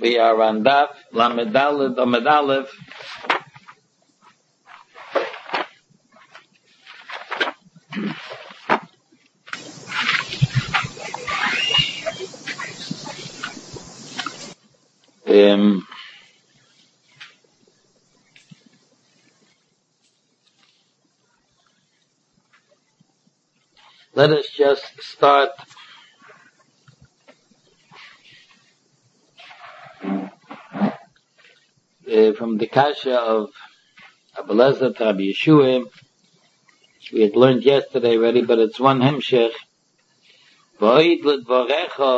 We are on Daf Lamed Daled Amud Aleph. Let us just start from the Kasha of Abba Lezer to Rabbi Yeshua. We had learned yesterday already, but it's one hemshech. V'oid l'dvorecha.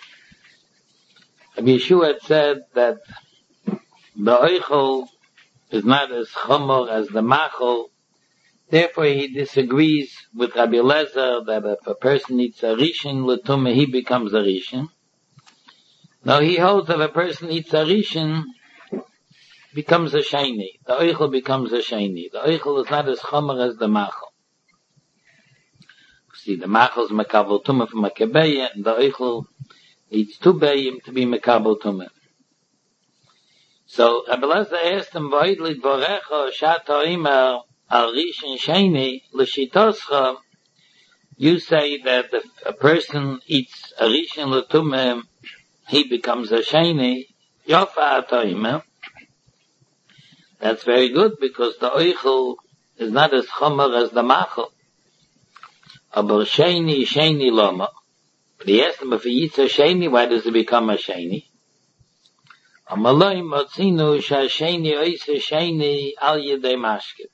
Rabbi Yeshua had said that the oichel is not as chomer as the machol. Therefore, he disagrees with Rabbi Lezer that if a person eats a rishon l'tumah, he becomes a rishon. Now he holds that if a person eats a rishon, becomes a sheni. The oichel becomes a sheni. The oichel is not as chomer as the machol. See, the machol is mekabel tumah from a kebeya, and the oichel needs two beyim to be mekabel tumah. So Rabbi Lezer asked him, "V'oid l'dvorecha shato imer al rishon sheni l'shitoscha." You say that if a person eats a rishon l'tumah, he becomes a sheni. Yofa ato imer. That's very good because the oichel is not as chomer as the machol. Aber sheni loma. But he asked him, if he eats a sheni, why does it become a sheni? Amaloi motzinu shasheni oise sheni al yedei mashke.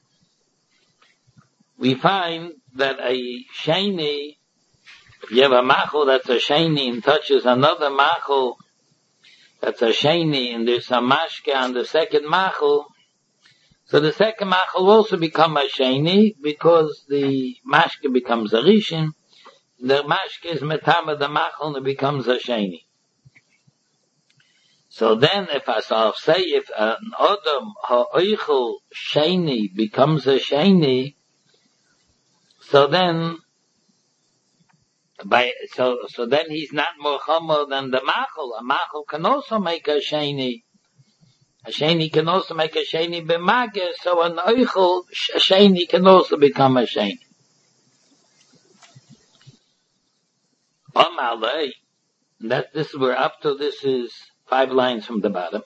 We find that a sheni, if you have a machol that's a sheni and touches another machol that's a sheni, and there's a mashke on the second machol, so the second machol will also become a sheni because the mashke becomes a rishon. The mashke is metama the machol and it becomes a sheni. So then, if an adam ha'oichel sheni becomes a sheni, so then he's not more chomer than the machol. A machol can also make a sheni. A sheni can also make a sheni b'mageh, so an oichel, a sheni can also become a sheni. This we're up to, this is 5 lines from the bottom.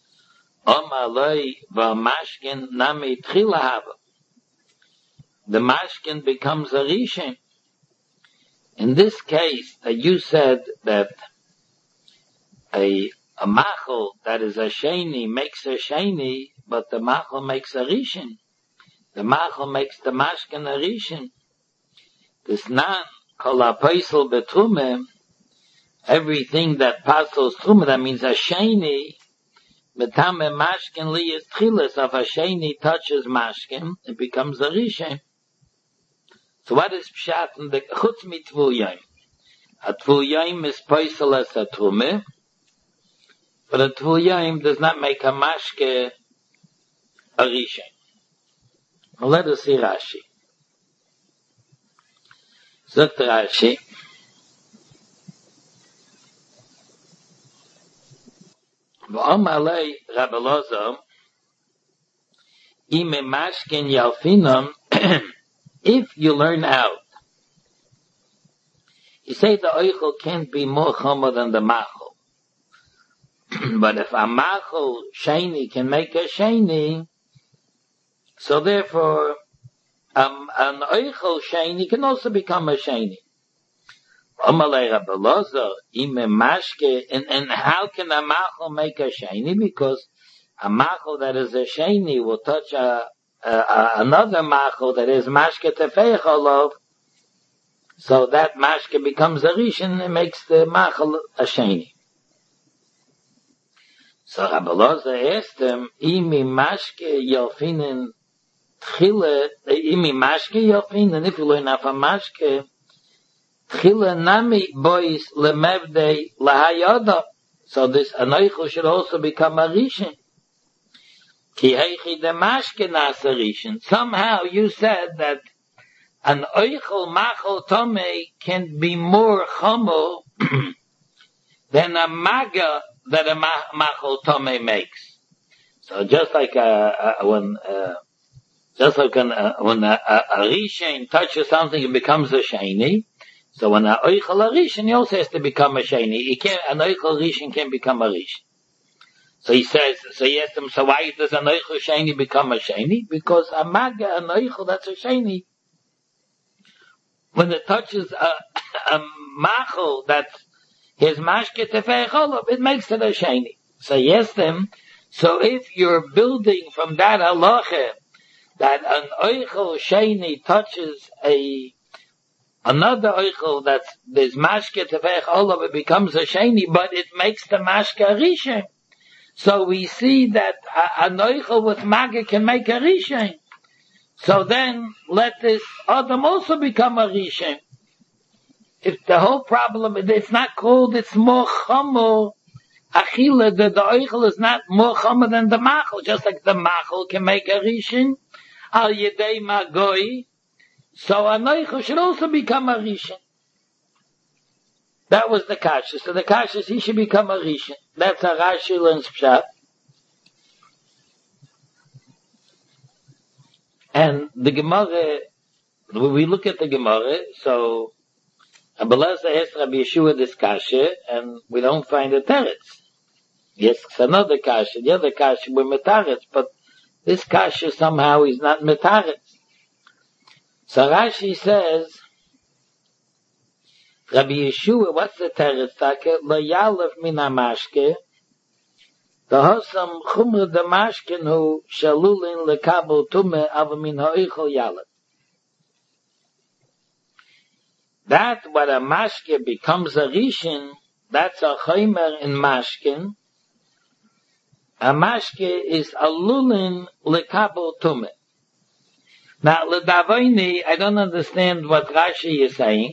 The mashkin becomes a rishon. In this case, you said that a machol that is a sheni makes a sheni, but the machol makes a rishon. The machol makes the mashkin a rishon. This nan kol ha'paisel betrumah, everything that pasels trumah, that means a sheni, metame mashkin li is tchilas, if a sheni touches mashkin, it becomes a rishon. So what is pshat in the chutz mit tvul yom? A tvul yom is paisel as a trumah, but a tvul yom does not make a mashke a rishon. Well, let us see Rashi. Sagt Rashi, V'amalei Rabbi Lezer, ime mashkin yalfinam, if you learn out, you say the oichel can't be more chomer than the machol. But if a machol sheni can make a sheni, so therefore an oichel sheni can also become a sheni. Amalei Rabbi Lezer, ime mashke, and how can a machol make a sheni? Because a machol that is a sheni will touch another machol that is mashke tefeich olav, so that mashke becomes a rishon and makes the machol a sheni. So Rabbi Lezer asked him, imi mashke yofinen tchile, imi mashke yofinen, if you learn off a mashke, tchile nami bois lemevdei lahayada, so this anoichel should also become a rishon. Ki heichi de mashke nas a rishon. Somehow you said that an oichel machol tomei can be more chomer than a maga that a machal tomei makes. So just like when a rishon touches something, it becomes a sheni. So when a oichel a rishon, he also has to become a sheni. An oichel rishon can become a rishon. So he asked him, so why does an oichel sheni become a sheni? Because a maga, an oichel, that's a sheni. When it touches a machal that's his mashke tefei cholov, it makes it a sheni. So he asked him, so if you're building from that halacha, that an oichel sheni touches another oichel that's this mashke tefei cholov, it becomes a sheni, but it makes the mashke a rishon. So we see that an oichel with maga can make a rishon. So then let this Adam also become a rishon. If the whole problem, it's not called, it's more chomer, achila, the oichel is not more chomer than the machal, just like the machal can make a rishon, al yedei magoi, so an oichel should also become a rishon. That was the kasha. So the kasha is he should become a rishon. That's a Rashi learns pshat. And the Gemara, when we look at the Gemara, so Abelazar asked Rabbi Yeshua this kasha, and we don't find a teretz. Yes, it's another kasha. The other kasha were metaretz, but this kasha somehow is not metaretz. So Rashi says, Rabbi Yeshua, what's the teretz? Lo yalef min hamashke, the hosam chumra de mashken hu shalulin lekabel tume ava min ha'oichel yalef. That what a mashke becomes a rishon, that's a chaymer in mashken. A mashke is alulin lekabel tume. Now, ledavoini, I don't understand what Rashi is saying.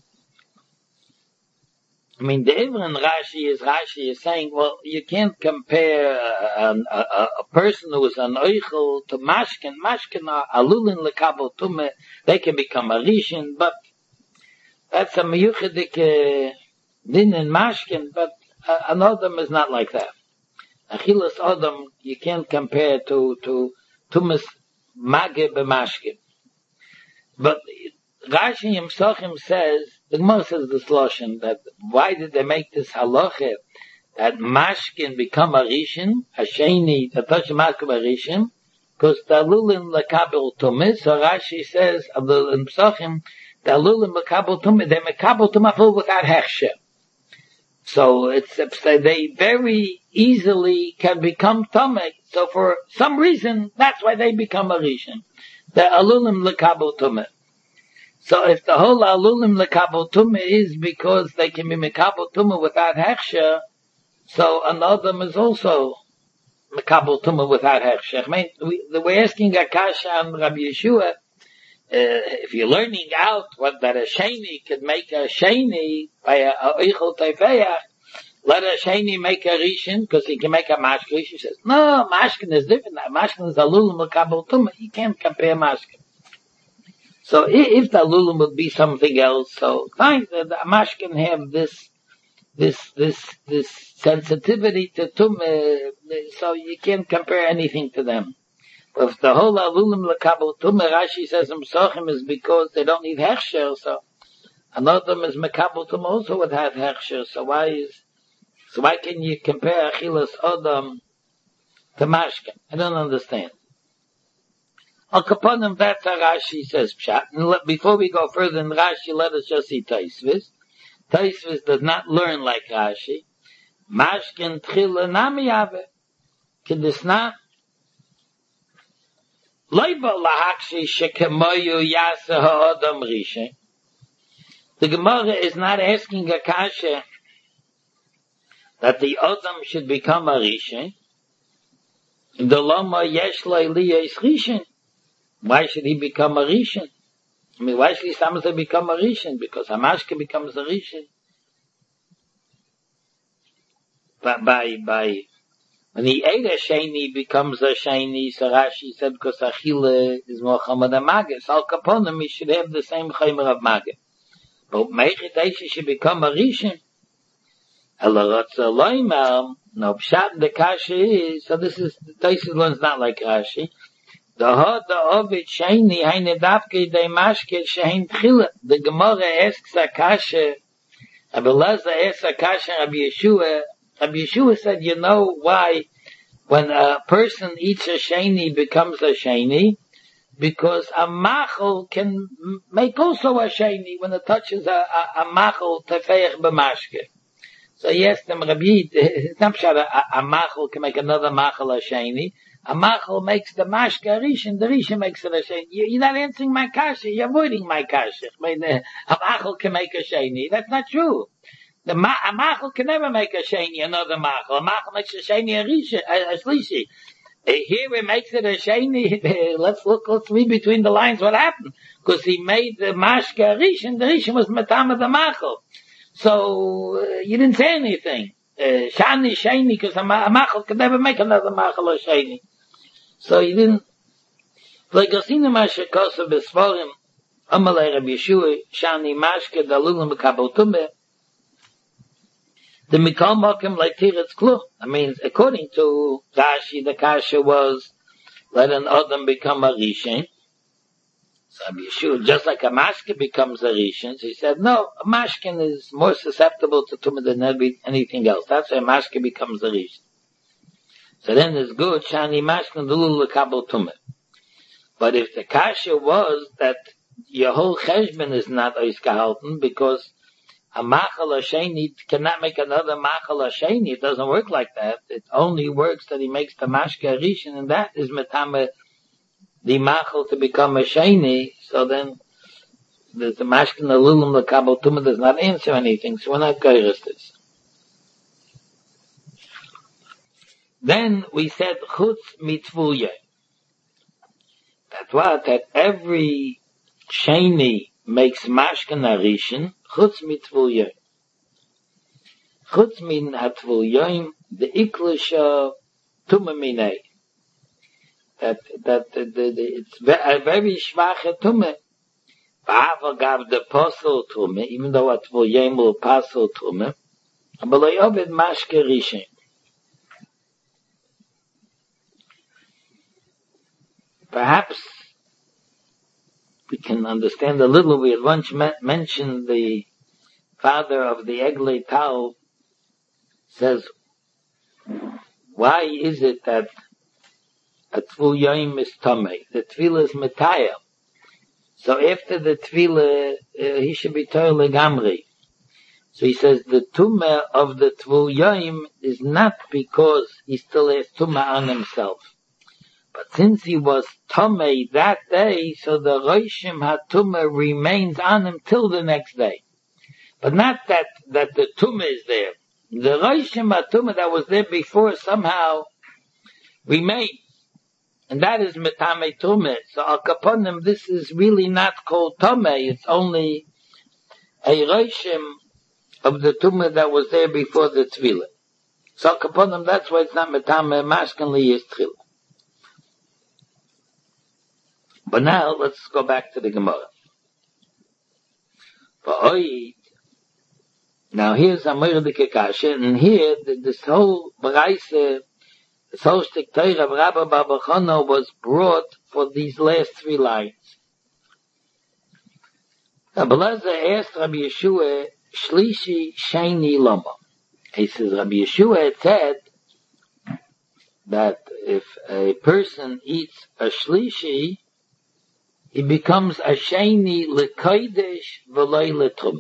I mean, the Ivran Rashi is saying, well, you can't compare a person who is an oichel to mashken. Mashken are alulin lekabel tume. They can become a rishon, but that's a miyuchedik din in mashken. But an Adam is not like that. Achilas Adam you can't compare to tumas mage b'mashken. But Rashi himself says, the Gemara says this lashon, that why did they make this halacha that mashkin become a rishon, a sheni, to touch mashkin a rishon, because the alulin lekabel tumah. So Rashi says, in Psachim, the alulin lekabel tumah, they mekabel tumah without hechsher. So they very easily can become tumah. So for some reason, that's why they become a rishon. The alulim lekabel tumah. So if the whole alulim lekabel tumah is because they can be mekabel tumah without hechsher, so an adam is also mekabel tumah without hechsher. I mean, we're asking Akasha and Rabbi Yeshua, if you're learning out that a sheni could make a sheni by a oichel teifeach, let a sheni make a rishon because he can make a mashkin. She says, no, mashkin is different. Mashkin is alulim lekabel tumah. You can't compare mashkin. So if the alulim would be something else, so fine, the mashkin have this sensitivity to tumah, so you can't compare anything to them. But if the whole alulim lekabel tumah, Rashi says in Psachim, is because they don't need hechsher, so another is mekabel tumah also without hechsher. So why can you compare achilas adam to mashkin? I don't understand. Al Kaponim, that's how Rashi says pshat. And before we go further in Rashi, let us just see Taisvis. Taisvis does not learn like Rashi. Mashkin tchila nami ave. Kedisna. Leiba lahakshi shekemoyu yasa ha'adam rishon. The Gemara is not asking a kasha that the Adam should become a rishon. The lama yesh le'liyah rishon. Why should he become a rishon? I mean, why should he sometimes become a rishon? Because Hamashke becomes a rishon. But when he ate a sheni, becomes a sheni. So Rashi said because achila is more chomer than maga. So Al Kaponim, he should have the same chomer of maga. But Meichet Eishi should become a rishon. No, Pshat the Kasha is, so this is, Taisus learns not like Rashi. The Ovid Sheni, Heine Davke, De Mashke, Shein Tchila. The Gemara asks a Kasha, Rabbi Elazar asks a Kasha, Rabbi Yeshua. Rabbi Yeshua said, you know why when a person eats a Sheni becomes a Sheni? Because a Machel can make also a Sheni when it touches a Machel Tefeich B'mashke. So yes, the Rabbi, it's not sure a Machel can make another Machel a Sheni. A Machel makes the Mashke a Rishon, the Rishon makes it a Sheni. You're not answering my kasha, you're avoiding my kasha. I mean, a Machel can make a Sheni. That's not true. A Machel can never make a Sheni, another Machel. A Machel makes a Sheni a Rishon, a Shlishi. Here it makes it a Sheni. Let's read between the lines what happened. Because he made the Mashke a Rishon, the Rishon was Matama the Machel. So, you didn't say anything. Shani, Shani, because a Machel can never make another Machel a Shani. So you didn't, like Gosina Masha Kosa Besforim, Amalei Rabbi Yeshua, Shani Mashke, Dalulim Bekabel Tumbe, the Mikal Mokim like Tiretz Klu. I mean, according to Rashi, the Kasha was, let an Adam become a Rishon. So Rabbi Yeshua, just like a Mashke becomes a Rishon, so he said, no, a Mashkin is more susceptible to Tumah than anything else. That's why a Mashke becomes a Rishon. So then it's good, Shani Mashkin Dulul Lekabel Tumah. But if the Kasha was that your whole Cheshbon is not Ois gehalten, because a Machal Hasheni cannot make another Machal Hasheni, it doesn't work like that. It only works that he makes the Mashke a Rishon, and that is Metame the Machal to become a Sheni, so then the Mashkin Alulim Lekabel Tumah does not answer anything, so we're not Geiris this. Then we said Chutz Mitzvuye. That's what, that every Sheni makes Mashkin a Rishon, Chutz Mitzvuye. Chutz min Hatvuyoim, the Iklisha Tumah Minei. That it's a very schwache Tumah. Ba'ava gav the Posel Tumah, even though Hatvuyoim will Posel Tumah, but lo yoved Mashke Rishon. Perhaps we can understand a little. We had once mentioned the father of the Eglei Tal says, why is it that a Tvul Yoim is Tomei? The Tvila is Metayel. So after the Tvila, he should be Toil Legamri. So he says the Tumah of the Tvul Yoim is not because he still has Tumah on himself. But since he was Tomei that day, so the Roshim HaTumah remains on him till the next day. But not that the Tumah is there. The Roshim HaTumah that was there before somehow remains. And that is Metame Tumah. So Al Kaponim, this is really not called Tomei. It's only a Roshim of the Tumah that was there before the Tvilah. So Al Kaponim, that's why it's not Metame Mashkanli is Tchilah. But now, let's go back to the Gemara. Now here's Amir the Kekasha, and here, this whole Baraise, this whole Shtik Torah of Rabbi Bar Chana was brought for these last three lines. Rabbi Elazar asked Rabbi Yeshua, Shlishi Sheni Lama. He says, Rabbi Yeshua had said that if a person eats a Shlishi, he becomes a Sheni L'Kodesh V'loi L'Tumah.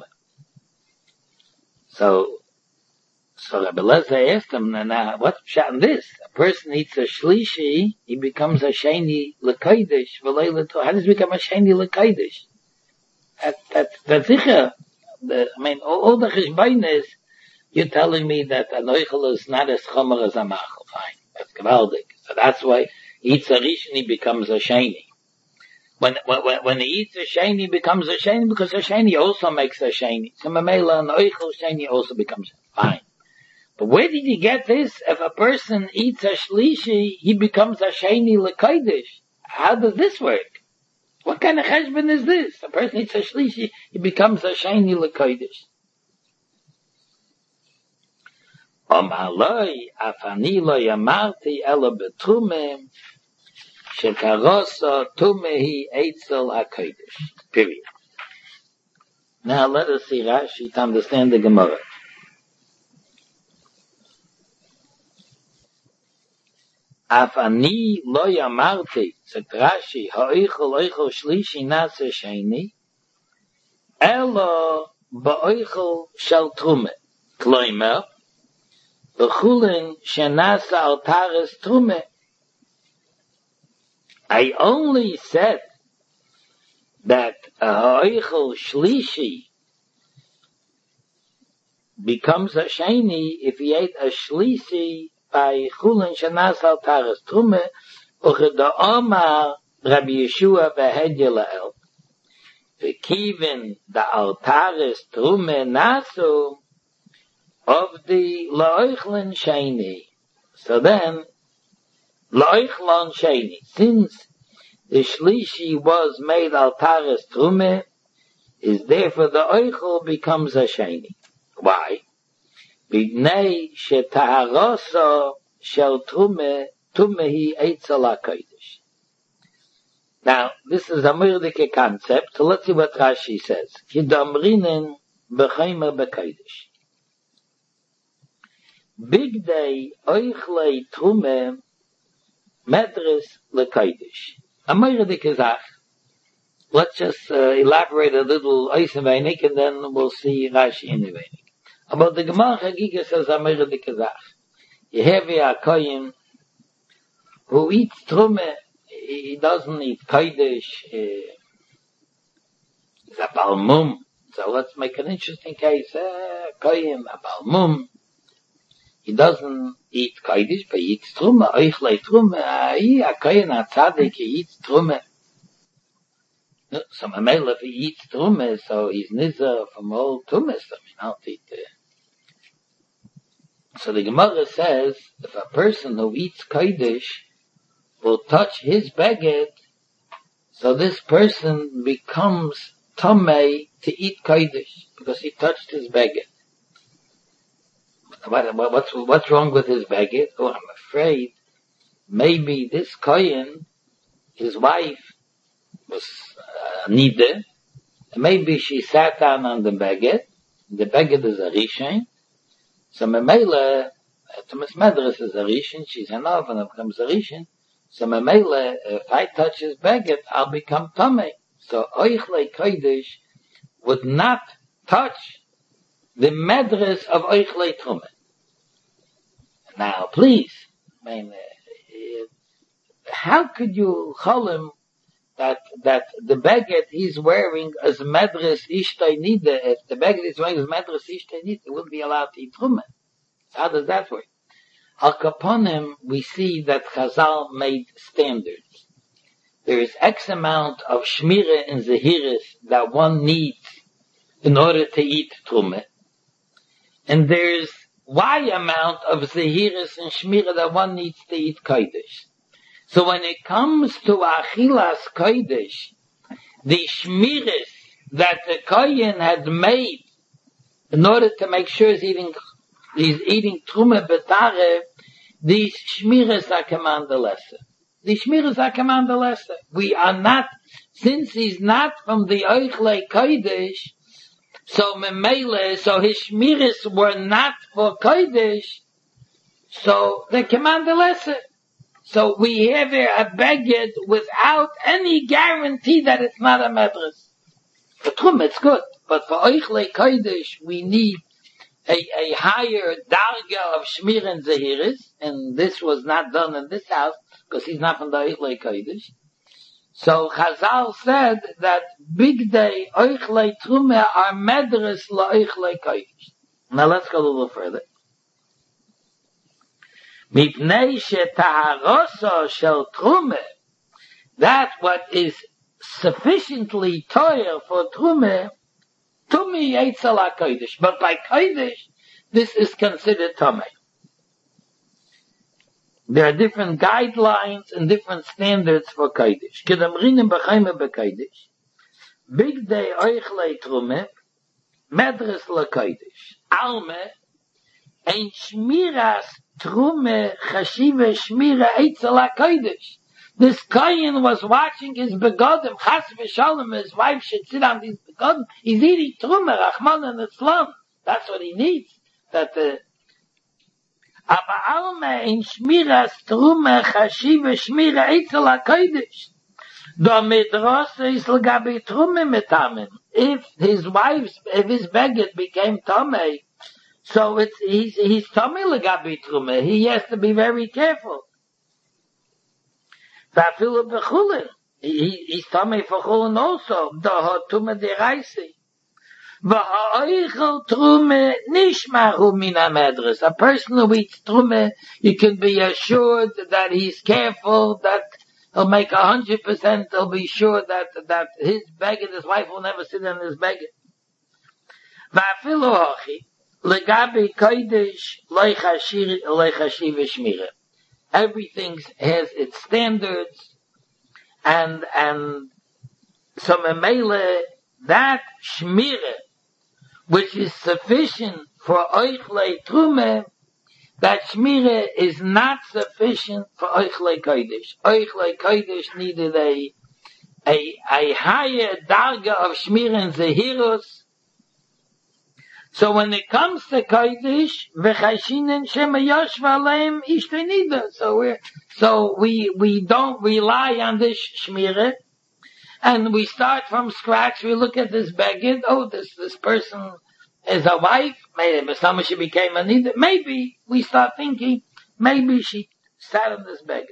So Rabbi Elazar asked him, now, what's pshat in this? A person eats a Shlishi, he becomes a Sheni L'Kodesh V'loi L'Tumah. How does he become a Sheni L'Kodesh? That's sicher. I mean, all the Cheshbainis, you're telling me that an Oichel is not as chomer as a Machel. Fine. That's gewaldig. So that's why he eats a Rishon, he becomes a Sheni. When he eats a Sheni, he becomes a Sheni because a Sheni also makes a Sheni. So Mamela, an Oichel Sheni also becomes fine. But where did he get this? If a person eats a Shlishi, he becomes a Sheni L'Kodesh. How does this work? What kind of cheshbon is this? A person eats a Shlishi, he becomes a Sheni L'Kodesh. Omaloi, afani lo yamarti ela betrume, shekarosa tumehi eitzel hakodesh. Period. Now let us see Rashi to understand the Gemara. Afani lo yamarti, sagt Rashi, ha'oichel shlishi nase sheni, ela ba'oichel shel trume. Kloimer, b'chulin shenasa al tares trume. I only said that a ha'oichel shlishi becomes a sheni if he ate a shlishi by chulin shenasa al tares trume, ucheda omar Rabbi Yeshua v'hedye la'el. V'kivin da al tares trume nasu of the la'oichlin sheni. So then, la'oichlon sheni, since the shlishi was made al tares trume, is therefore the oichel becomes a sheni. Why? B'nei shetaharosa shel trume, tumehi eitzel hakodesh. Now, this is a murdike concept, so let's see what Rashi says. Kidamrinen b'chaymer b'kodesh. Big day oichlei trume medres lekodesh. A murdike zach. Let's just elaborate a little Eisenweinig, and then we'll see Rashi in the Weinig. About the Gemara Chagiga says a murdike zach. You have a kohen who eats trume. He doesn't eat kodesh. He's a balmum. So let's make an interesting case. Kohen, a balmum. He doesn't eat kodesh, but he eats trume. Oichlei trume. A kohen, a tzaddik, he eats trume. So Mamela, if he eats trume, so he's nizar from all tumas. I'll eat So the Gemara says, if a person who eats kodesh will touch his beged, so this person becomes tamei to eat kodesh because he touched his beged. What's wrong with his beged? Oh, I'm afraid maybe this kohen, his wife, was nide, and maybe she sat down on the beged. The beged is a rishon, so Memele, Thomas Medras is a rishon. She's an oven, it becomes a rishon. So Memele, if I touch his beged, I'll become tamei. So Oichlei Kodesh would not touch the medras of Oichlei Trume. Now, please, I mean, how could you call him that the beged he's wearing is medras ishtay nida? If the beged he's wearing is medras ishtay nida, he wouldn't be allowed to eat trume. So how does that work? Al Kaponim, we see that Chazal made standards. There is X amount of shmira and zehiris that one needs in order to eat trume, and there's Y amount of zehiris and shmira that one needs to eat kodesh. So when it comes to achilas kodesh, the shmiras that the kohen had made in order to make sure he's eating trume betare, these shmiras are commanded lesser. The shmiras are commanded lesser. We are not, since he's not from the oichlei kodesh, so memele, so his shmiras were not for kodesh, so they commanded lesser. So we have here a beged without any guarantee that it's not a medras. For Trum, it's good. But for Oichlei Kodesh, we need a higher darga of Shmir and Zehiris, and this was not done in this house, because he's not from the Oichlei Kodesh. So Chazal said that big day Oichlei Trume are medras la Oichlei Kodesh. Now let's go a little further. Mipnei shetaharosa shel trume, that what is sufficiently toyer for trume, tumi yetzel hakodesh. But by kodesh, this is considered tamei. There are different guidelines and different standards for kodesh. Kedamrinim b'chayme b'kodesh, big day oichlei trume, medres la kodesh. Alme, ein Shmiras Trume Chashiva Shmira Eitzel HaKodesh. This Kohen was watching his begodim, Chas v'shalom, his wife should sit on these begodim. He's eating Trume, Rachman and Islam. That's what he needs. That the Aber Alma in Shmiras Trume Chashiva Shmira Eitzel HaKodesh. The Midrash is L'gabi Trume Metamin. If his beged became Tomei, so he's Tomei L'gabi Trume. He has to be very careful. Vafilu b'chulin. He's Tomei for chulin also. The Trume deraisi. V'ha'oichel Trume nishmaru min ha'medres. A person who eats Trume, you can be assured that he's careful, that he'll make 100%, he'll be sure that his beged, his wife will never sit in his beged. Va'afilu hochi, legabi kodesh loy chashiv shmira. Everything has its standards, and so memele, that shmira, which is sufficient for oichlei trume, that shmira is not sufficient for oichlei kodesh. Oichlei kodesh needed a higher darga of shmira and zehirus. So when it comes to kodesh, v'chashinen shema yoshva aleim ishtenida. So we don't rely on this shmira, and we start from scratch. We look at this beged. Oh, this person is a wife. Maybe some she became a nida. Maybe we start thinking, maybe she sat on this beged.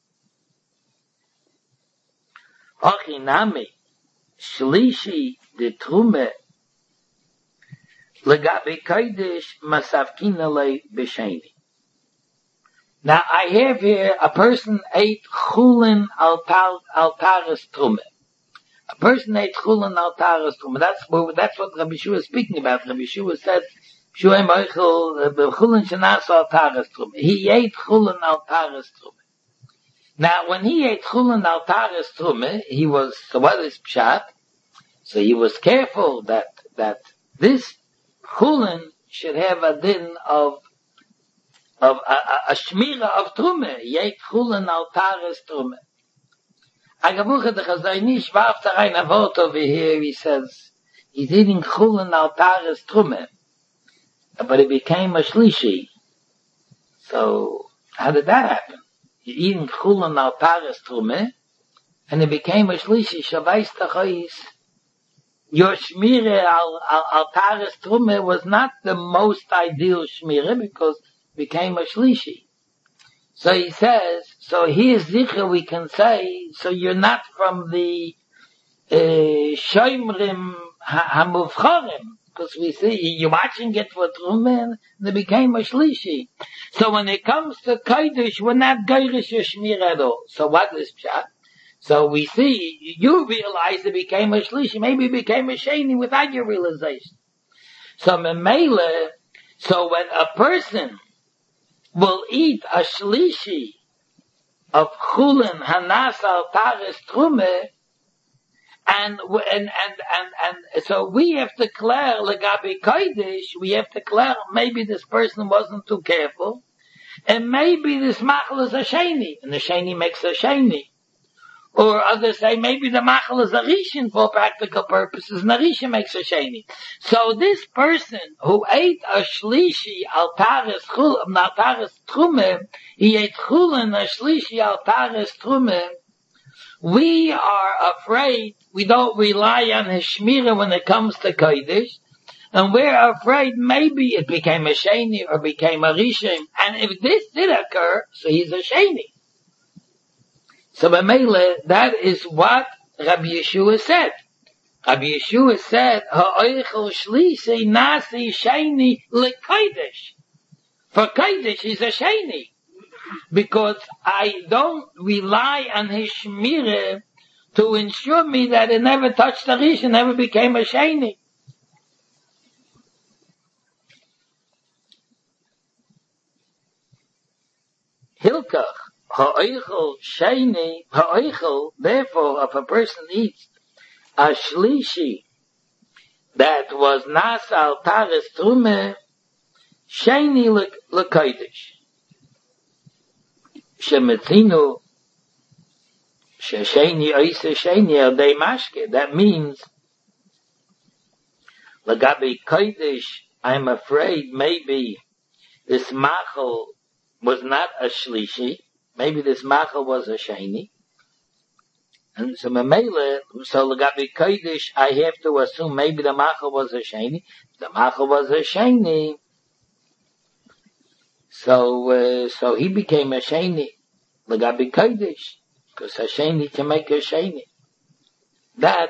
Ochinami shlishi de trume legabi kodesh masavkina le b'sheni. Now I have here a person ate chulin altaris trume. A person ate chulin altaris trume. That's what Rabbi Shua is speaking about. Rabbi Shua said, "Shuem oichel chulin shenas altaris trume." He ate chulin altaris trume. Now, when he ate chulin altaris trume, he was, so what is pshat? So he was careful that this chulin should have a din of a shmira of trume. He ate chulin altaris trume. Agabucha the Chazayni schwarft rein a word over here. He says he's eating chulin altaris trume, but it became a shlishi. So how did that happen? You're eating chulin altaris trume, and it became a shlishi. Shavais tachais. Your shmira altaris trume was not the most ideal shmira because it became a shlishi. So he says, so here's zicher we can say, so you're not from the shoymrim hamuvcharim, because we see you're watching it for trumen, and it became a shlishi. So when it comes to kodesh, we're not geirish your shmir at all. So what is pshat? So we see, you realize it became a shlishi, maybe it became a sheni without your realization. So memele, so when a person will eat a shlishi of chulin hanas altaris trume, and so we have to declare legabi kodesh, we have to declare maybe this person wasn't too careful, and maybe this machal is a sheni, and the sheni makes a sheni. Or others say maybe the machal is a rishon for practical purposes, and the rishon makes a sheni. So this person who ate a shlishi altaris trume, he ate chulin a shlishi altaris trume, we are afraid, we don't rely on his shmira when it comes to kodesh, and we're afraid maybe it became a sheni or became a rishon, and if this did occur, so he's a sheni. So b'meile, that is what Rabbi Yeshua said. Rabbi Yeshua said, "Ha'oichel shlishi nasi sheni lekodesh." For kodesh is a sheni, because I don't rely on his shmira to ensure me that it never touched the rish and never became a sheni. Hilkach. Ha'oichel sheni, ha'oichel, therefore, if a person eats a shlishi that was nas altaris trume, Sheni l'kodesh. Shemetzinu shesheni oise sheni el dei mashke. That means l'gabi kodesh, I'm afraid maybe this machal was not a shlishi. Maybe this machal was a sheni. And so Mamela, so l'gabi kodesh, I have to assume maybe the machal was a sheni. The machal was a sheni. So he became a sheni. L'gabi kodesh. Because a sheni can make a sheni. That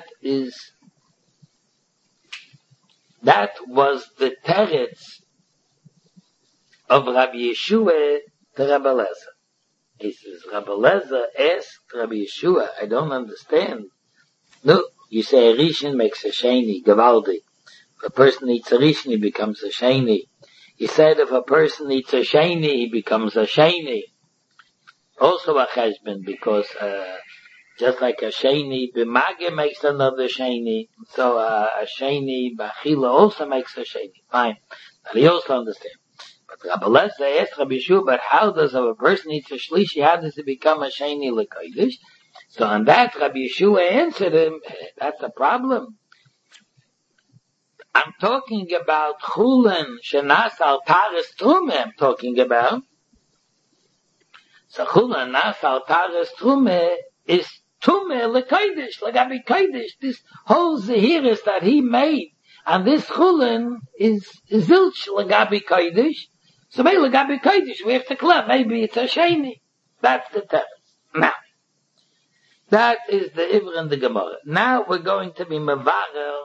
was the teretz of Rabbi Yeshua to Rabbi Eliezer. He says, Rabbi Eliezer asked Rabbi Yeshua, I don't understand. No, you say a rishon makes a sheni, gavaldi. If a person eats a rishon, he becomes a sheni. He said if a person eats a sheni, he becomes a sheni. Also a cheshbon, because just like a sheni b'mage makes another sheni, so a sheni b'achila also makes a sheni. Fine. And he also understands. But Rabbi Eliezer asked Rabbi Yeshua, but how does a person eat a shlishi, how does it become a sheni l'kodesh? So on that, Rabbi Yeshua answered him, that's a problem. I'm talking about chulin shenas al taris trumeh, I'm talking about. So chulin nas al taris trumeh is tumeh l'kodesh, l'gabi kodesh. This whole zehiris that he made, and this chulin is zilch l'gabi kodesh. So maybe l'gabi kodesh, we have to clear, maybe it's a sheni. That's the teretz. Now, that is the Ivr in the Gemara. Now we're going to be mevarer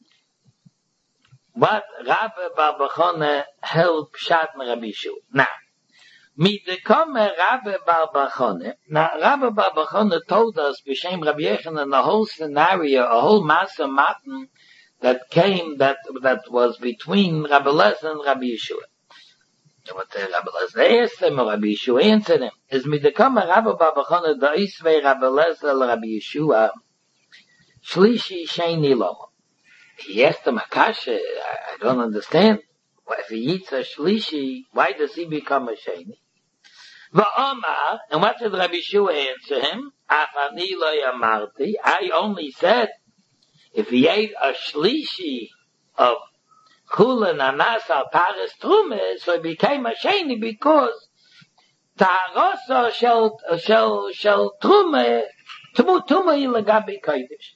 what Rabbi Bar Bachona held pshat me Rabbi Yeshua. Now, midekome Rabbi Bar Bachona. Now, Rabbi Bar Bachona told us, b'shem Rabbi Yechanan, the whole scenario, a whole masa matan that came, that was between Rabbi Eliezer and Rabbi Yeshua. What Rabbi Eliezer asked him, Rabbi Yeshua answered him, is midekome Rabbi Bar Bachona da'isvei Rabbi Eliezer Rabbi Yeshua shlishi sheni lo. He asked him, Akasha, I don't understand. If he eats a shlishi, why does he become a sheni? Va'omar, and what did Rabbi Yeshua answer him? Afani lo yamarti, I only said, if he ate a shlishi of chulin anas al taris trumeh, so he became a sheni because taharosa shel trumeh, tumah l'gabi kodesh.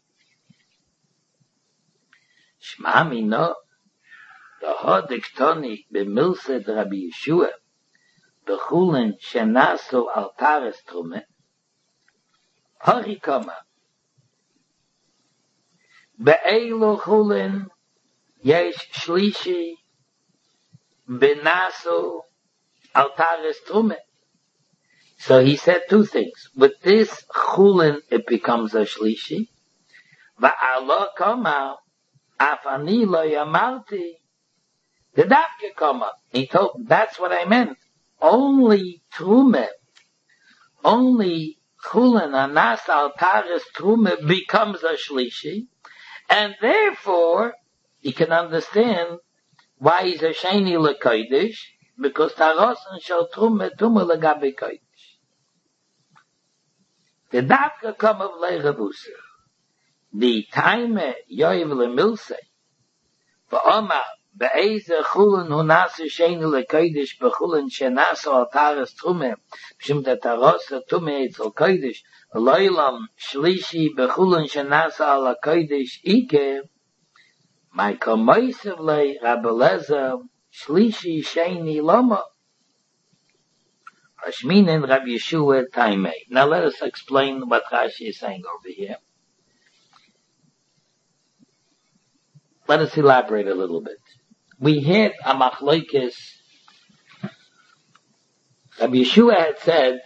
Shmami no, the hodiktoni b'milsed Rabbi Yeshua, b'chulin shenasu al taris trumeh, harikama, be'elu chulin yesh shlishi b'nasu al taris trumeh. So he said two things. With this chulin, it becomes a shlishi. Va'alo kama, afani lo yamarti, the dafke come up. He told, that's what I meant. Only trumeh, only chulin anas al taris trumeh becomes a shlishi, and therefore he can understand why he's a sheni l'kodesh, because tarosan shel trumeh l'gabi kodesh. The dafke come up le'rebusa. The time yoiv lemilse, va'omar be'eze chulin hu nase sheni l'kodesh b'chulin shenaso al taris trumeh b'shim tarosa tumeh etzel kodesh lo'ilam shlishi b'chulin shenaso al kodesh ike my komoisev le Rabbi Eliezer shlishi sheni loma hashminin Rabbi Yeshua taimei. Now let us explain what Rashi is saying over here. Let us elaborate a little bit. We had a machlokes. Rabbi Yeshua had said,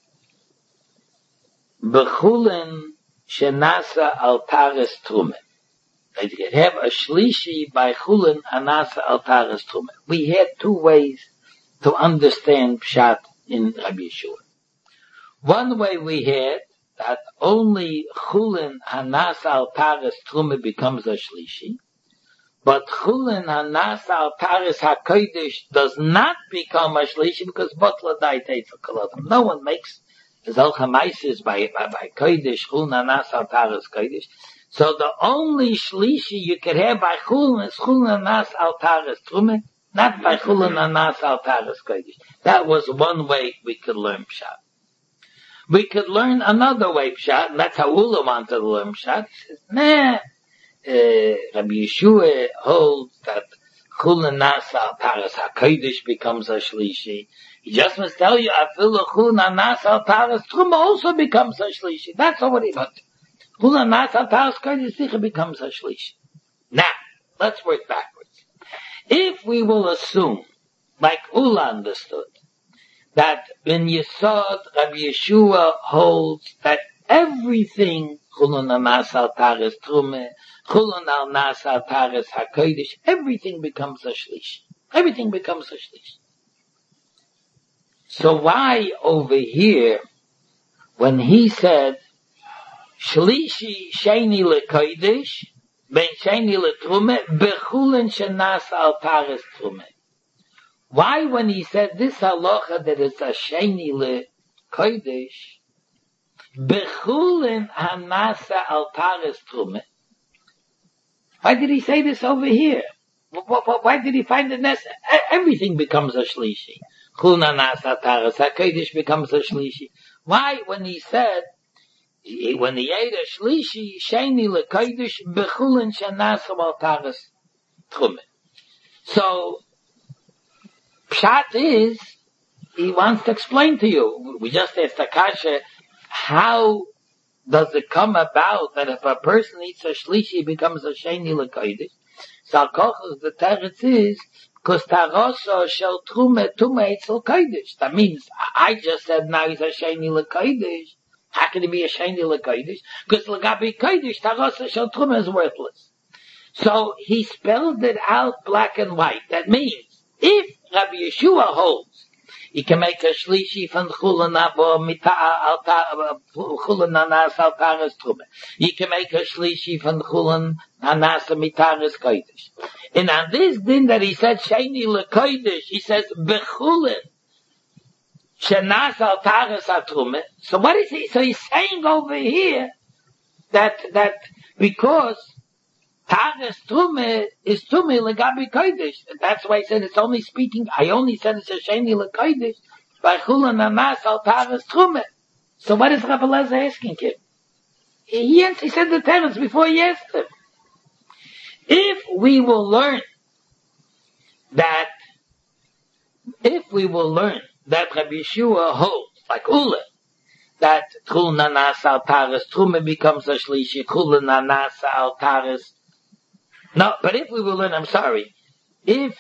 "Bechulin shenasa al taris trumeh." That you could have a shlishi by chulin anasa al taris trumeh. We had two ways to understand pshat in Rabbi Yeshua. One way we had that only chulin anasa al taris trumeh becomes a shlishi. But Chulin Hanas al Taris HaKodesh does not become a Shlishi because Botla Dait Eitzel Kolodim. No one makes Zalcha Maisis by Kodesh, Chulin Hanas al Taris Kodesh. So the only Shlishi you could have by Chulin is Chulin Hanas al Taris Trume, not by Chulin Hanas al Taris Kodesh. That was one way we could learn Pshat. We could learn another way Pshat, and that's how Ula wanted to learn Pshat. He says, nah, Rabbi Yeshua holds that Chulin Hanas al Taris HaKodesh becomes a Shlishi. He just must tell you, Afilu Chulin Hanas al Taris Trume also becomes a Shlishi. That's all what he wants. Chulin Hanas al Taris Kodesh becomes a Shlishi. Now, let's work backwards. If we will assume, like Ula understood, that in Yesod, Rabbi Yeshua holds that everything, Chulin Hanas al Taris Trume, Chulin Hanas al Taris HaKodesh, everything becomes a Shlishi. Everything becomes a Shlishi. So why over here, when he said, Shlishi Sheni LeKodesh, Ben Sheni LeTrume, Bechulin Shenas al Taris Trume. Why when he said this halacha that it's a Sheni LeKodesh, Bechulin Hanasa al Taris Trume? Why did he say this over here? Why did he find it necessary? Everything becomes a Shlishi. Chulin Hanas al Taris HaKodesh becomes a Shlishi. Why when he said, when he ate a Shlishi, Sheni LeKodesh, Bechulin Shenas al Taris Trume? So, Pshat is, he wants to explain to you. We just asked Akasha, how does it come about that if a person eats a Shlishi, he becomes a Sheni LeKodesh? So Kochos, the teretz is, because Taroso shel Trume Tume Eitzel Kodesh. That means, I just said now he's a Sheni LeKodesh. How can he be a Sheni LeKodesh? Because Legabi Kodesh, Taroso shel Trume is worthless. So he spelled it out black and white. That means, if Rabbi Yeshua holds, he can make a Shlishi from Chulin Hanas al Taris Trume. He can make a Shlishi from Chulin Hanas Mitaris Kodesh. And on this din that he said Sheni LeKodesh, he says Bechulin Shenas al Taris Trume. So what is he? So he's saying over here that because Taris Trume is Trume Legabi Kodesh. That's why I said it's only speaking, I only said it's a Sheni LeKodesh by Chulin Hanas al Taris Trume. So what is Rabbi Lezer asking him? He said the teretz before he asked him. If we will learn that Rabbi Yeshua holds, like Ula, that Chulin Hanas al Taris Trume becomes a Shlishi, Chulin Hanas al Taris. No, but if we will learn, if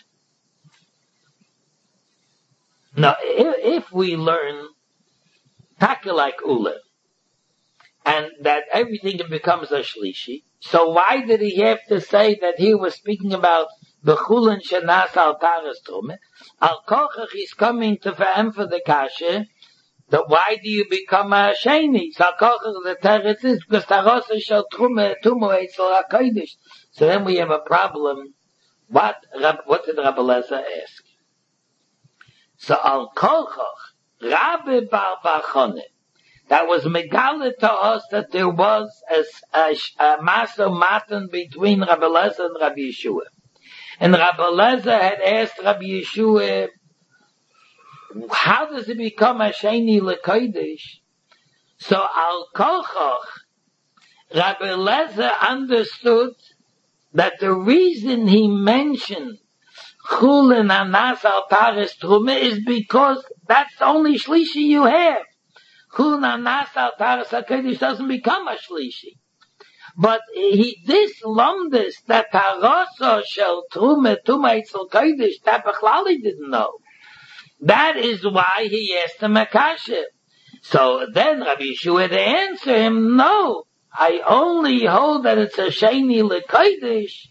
we learn Taka like Ula, and that everything becomes a Shlishi, so why did he have to say that he was speaking about the Chulin Shenas al Taris Trume? Al Kochach is coming to emphasize the kasha, that why do you become a Sheni? So Al Kochach, the teretz is, because Tarosa shel Trume Tumo Eitzel HaKodesh. So then we have a problem. What did Rabbi Lezer ask? So Al Kochach, Rabbi Bar Bar Chone, that was megala to us that there was a maso matan between Rabbi Lezer and Rabbi Yeshua. And Rabbi Lezer had asked Rabbi Yeshua, how does it become a Sheni LeKodesh? So Al Kochach, Rabbi Lezer understood that the reason he mentioned Chulin Hanas al Taris Trume is because that's the only Shlishi you have. Chulin Hanas al Taris HaKodesh doesn't become a Shlishi. But this lumdis, that Taroso shel Trume Tume Eitzel Kodesh, that Bechlali didn't know. That is why he asked him a kasha. So then Rabbi Yeshua had to answer him, no, I only hold that it's a Sheni LeKodesh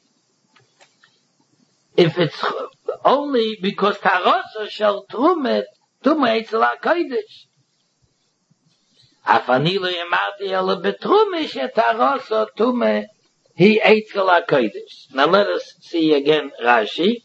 if it's only because Tarosa shel Trume Eitzel HaKodesh. Afani lo yamarti ela betrume she Tarosa Tume he Eitzel HaKodesh. Now let us see again Rashi.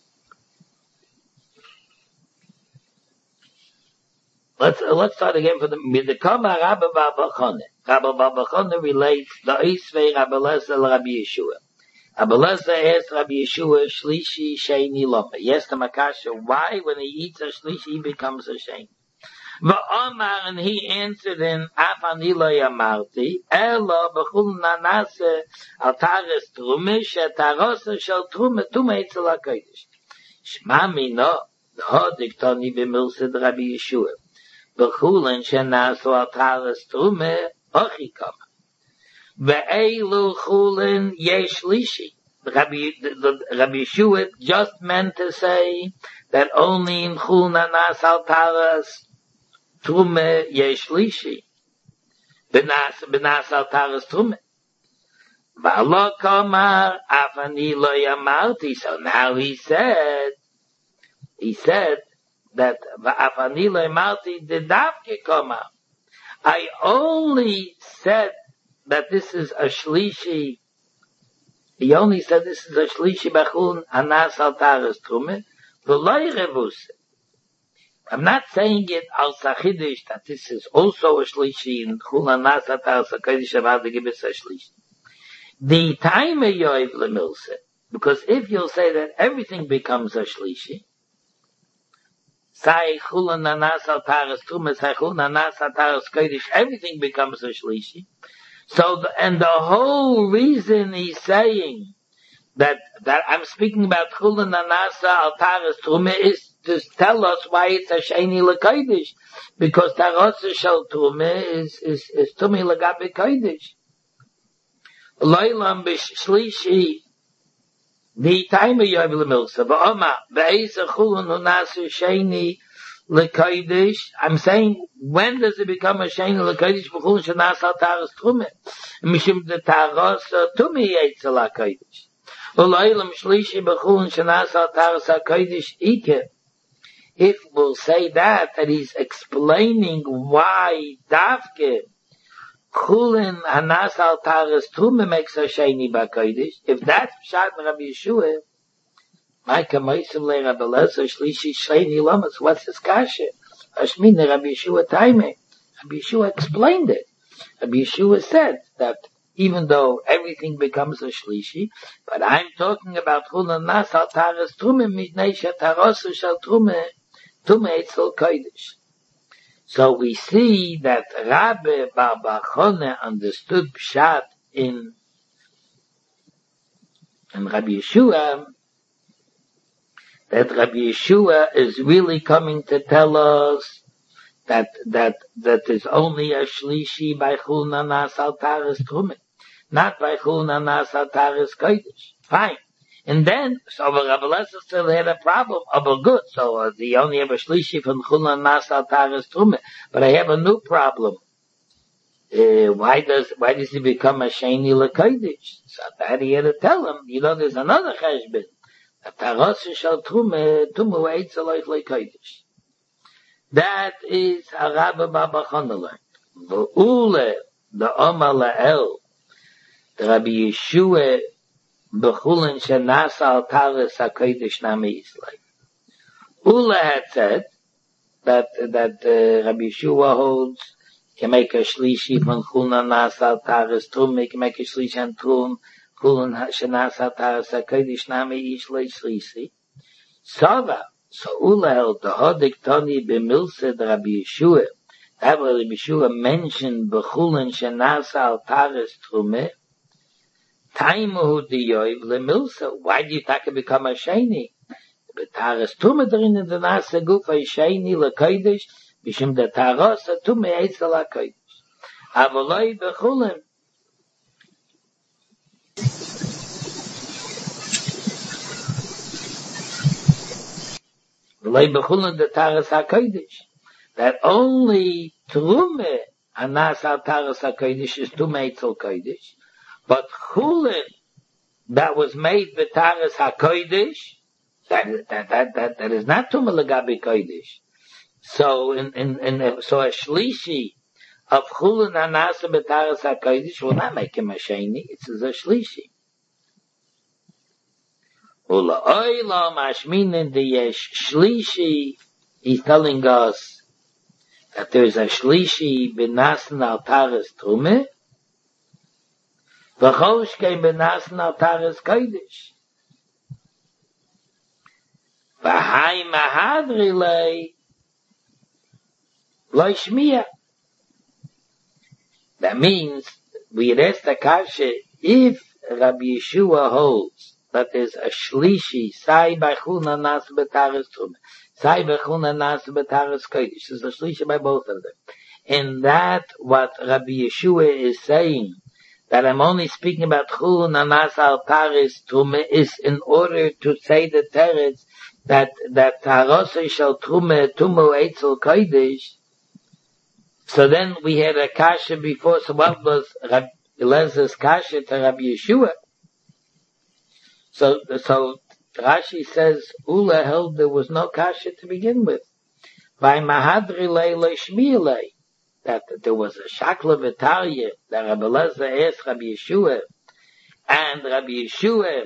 Let's start again from the Midikama Rabbi Bar Chana. Rabbi Bar Chana relates the Isvei Rabbi Lezer Rabbi Yeshua. Rabbi Lezer asked Rabbi Yeshua, Shlishi Sheni Loma. Yes, the Makasha, why when he eats a Shlishi he becomes a Sheni? V'omar, and he answered in Afani lo yamarti, Elo b'chul nanase al tares trume, shetarose shel trume tume etzel HaKodesh. Shma mino, hodiktoni b'milsed Rabbi Yeshua. B'chulen shenasu al tares trume, ochi kama. Ve'elu chulen yesh lishi. Rabbi Yeshua just meant to say that only in chul nanas al tares Trume yesh lishi. Benas al taras trume. V'alo komar afani lo yamarti. So now he said that v'afani lo yamarti dedavke komar. I only said that this is a shlishi. He only said this is a shlishi b'chun anas al taras trume. V'lo yerevuse. I'm not saying it al sachidish that this is also a shlishi in chula nasa taras HaKodesh about the gibbis a shlishi. The time yoiv lemilse, because if you'll say that everything becomes a shlishi, say chula nasa taras tumas, say chula nasa taras HaKodesh, everything becomes a shlishi. So, and the whole reason he's saying that I'm speaking about chula nasa al taras tumas is to tell us why it's a sheni l'kodesh, because tarasa shel tumah is tumah l'gabe kodesh. Loilam b'shlishi the time of Yovel Milsa v'oma ve'esa chulun unasu sheni l'kodesh. I'm saying when does it become a sheni l'kodesh b'chulun shenas al taras tumah mishum de tarasa tumah yetzel HaKodesh. Loilam shlishi b'chulun shenas al taras HaKodesh ike. If we'll say that he's explaining why Davke Chulin Hanas al Taras Trume makes a Sheni B'Kodesh, if that's Pshat Rabbi Yeshua, Maika Moisim Le Rabbi Lezer Shlishi Sheni Lomas, what's his kasha? Ashmina Rabbi Yeshua Taime. Rabbi Yeshua explained it. Rabbi Yeshua said that even though everything becomes a Shlishi, but I'm talking about Chulin Hanas al Taras Trume Midnei Shetarosu Shal Trume Tume Etzel Kodesh. So we see that Rabbi Bar Chana understood Pshat in Rabbi Yeshua, that Rabbi Yeshua is really coming to tell us that is only a shlishi by Chul Nanas al Taras Trume, not by Chul Nanas al Taras Kodesh. Fine. And then, so Rabbi Lezer still had a problem. Oh, good. So they only have a shlishi from Chul Nanas al Taras Trume. But I have a new problem. Why does he become a sheni l'kodesh? So that he had to tell him, there's another cheshbon. Taras shel Trume eitzel l'kodesh. That is a Rabbi Bar Chana learned. V'ule the Omar la'el, Rabbi Yeshua b'chulin shenas al taras HaKodesh nami Yisrael. Ula had said that Rabbi Yeshua holds can make a shlishi from chulin nanas al taras Trume, can make a shlishi on chulin shenas al taras HaKodesh nami Yisrael shlishi. Sava. So Ula held the hodik toni b'milsed Rabbi Yeshua. That was Rabbi Yeshua mentioned b'chulin shenas al taras Trume. Taimuhu diyoiv lemilsa. Why do you think it become a sheni? But taras Trume drin in the nasa gufa sheni l'kodesh b'shim the taras Trume eitzel HaKodesh. Avoloi b'chulin. The Taras HaKodesh, that only Trume Anas al Taras HaKodesh is Tume Eitzel Kodesh, but Chulin that was made with Taras HaKodesh, that is not Tume Legabi Kodesh. So so a shlishi of Chulin Anas al Taras HaKodesh will not make him a sheni. It's a shlishi. Ula oila mashminin de yesh shlishi. He's telling us that there's a shlishi benasen al tares trume. V'chosh kein benasen al tares kodesh. V'hai mahadri lei lo shmiya. That means we rest the kasha if Rabbi Yeshua holds that there's a shlishi sai b'chuna nas b'tares trume, sai b'chuna nas b'tares kodesh. There's a shlishi by both of them. And that what Rabbi Yeshua is saying, that I'm only speaking about chuna nas al tares trume, is in order to say the teretz that tarosei shel trume tumu eitzel kodesh. So then we had a kasha before. So what was Rabbi Elazar's kasha to Rabbi Yeshua? So Rashi says Ula held there was no kasha to begin with. By mahadri lei lo shmiya lei, that there was a shakla v'tarya that Rabbi Elazar asked Rabbi Yeshua, and Rabbi Yeshua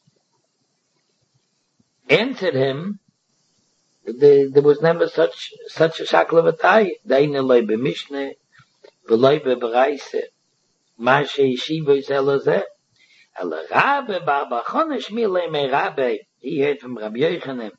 answered him. There was never such a shakla v'tarya. Daina loi b'mishne v'loi b'baraisa mashe yeshiva is elazeh. El Rabbe bar Bachona shmiya lei me Rabbe. He heard from Rabbi Yochanan.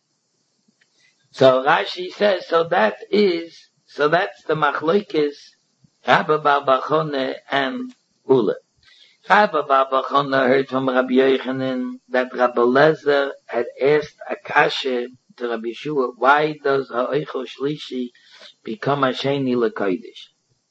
So Rashi says, that's the machlokes Rabbe bar Bachona and Ula. Rabbe bar Bachona heard from Rabbi Yochanan that Rabbi Elazar had asked a kasha to Rabbi Yeshua, why does ha'oichel shlishi become a sheni l'kodesh?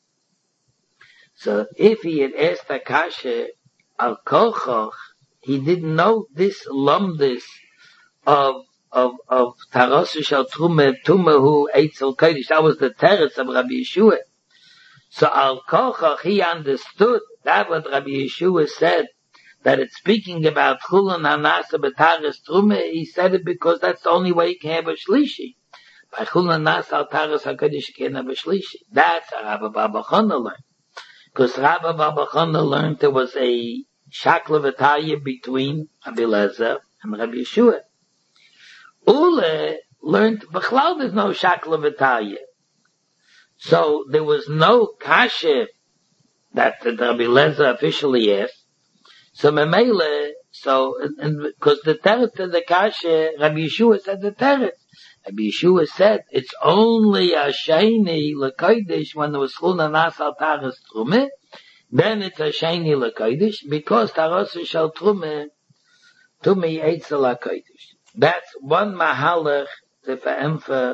So if he had asked a kasha al kolchoch, he didn't know this lumdis of tarosu shel trume tumehu eitzel kodesh. That was the teretz of Rabbi Yeshua. So al kolchoch, he understood that what Rabbi Yeshua said, that it's speaking about chulun hanasa b'tares trume. He said it because that's the only way you can have a shlishi. By chulun hanasa al tares hakodesh you can't have a shlishi. That's how Rabbi bar Bachona learned. Because Rabbi bar Bachona learned there was a shakla v'tarya between Rabbi Elazar and Rabbi Yeshua. Ule learned b'chlal there's no shakla v'tarya. So there was no kasha that Rabbi Elazar officially asked. So memele, because the teretz of the kasha, Rabbi Yeshua said the teretz. Rabbi Yeshua said it's only a sheni l'kodesh when there was chulun nas al tares trume. Then it's a sheni l'kodesh because tarosu shel trume tumi eitzel l'kodesh. That's one mahalach to ve'emfa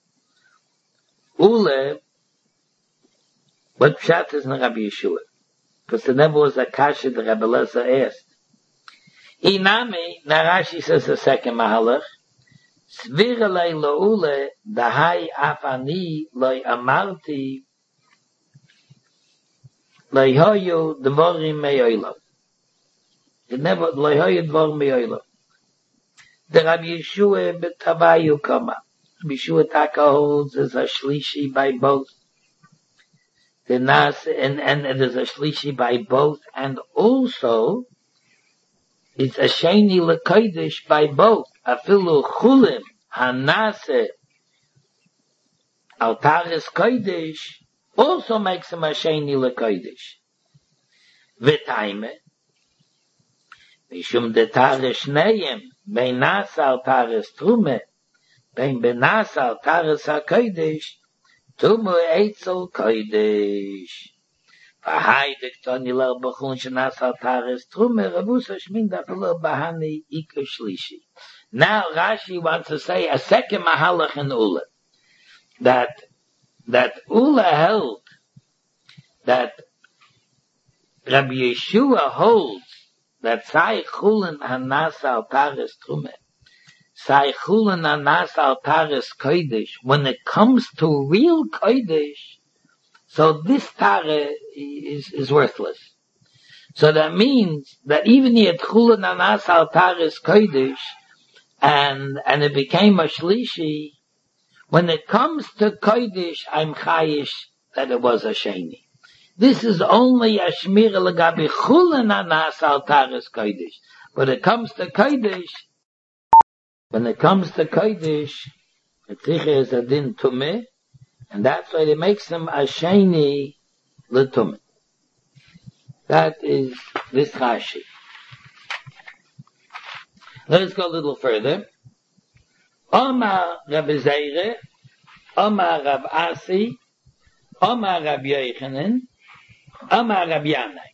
Ule. What pshat is in Rabbi Yeshua? Because there never was a kasha that Rabbi Elazar asked. Inami, Narashi says the second mahalach, Svira lei lo'ule, dahai afani loi amarti, loi hoyu dvorim me'olam. It never, loi hoyu dvorim me'olam. The Rabbi Yeshua betavayu kama. Rabbi Yeshua taka holds as a shlishi by both. The nas and it is a shlishi by both, and also it's a sheni l'kodesh by both. Afilu chulim hanase al tares kodesh also makes him a sheni l'kodesh. V'taime mishum de tares shneim bein nas al tares trume bein benas al tares hakodesh tumu eitzel kodesh. V'hai diktoni ler b'chun shenas al tares trume rabus hashmin dafelo bahani ika shlishi. Now Rashi wants to say a second mahalach in Ula, that Ula held that Rabbi Yeshua holds that sai chulin hanas al tares trume, sai chulin hanas al tares kodesh, when it comes to real kodesh, so this tare is worthless. So that means that even the chulin hanas al tares kodesh, and it became a shlishi, when it comes to kodesh, I'm chayish that it was a sheni. This is only a shmira legabi chulin hanas al tares kodesh. When it comes to Kodesh, the Tzricha is a din tumeh, and that's why it makes him a sheni l'tumeh. That is this Rashi. Let's go a little further. Omar Rabbi Zeire, Omar Rab Asi, Omar Rabbi Yochanan, Omar Rabbi Yanai.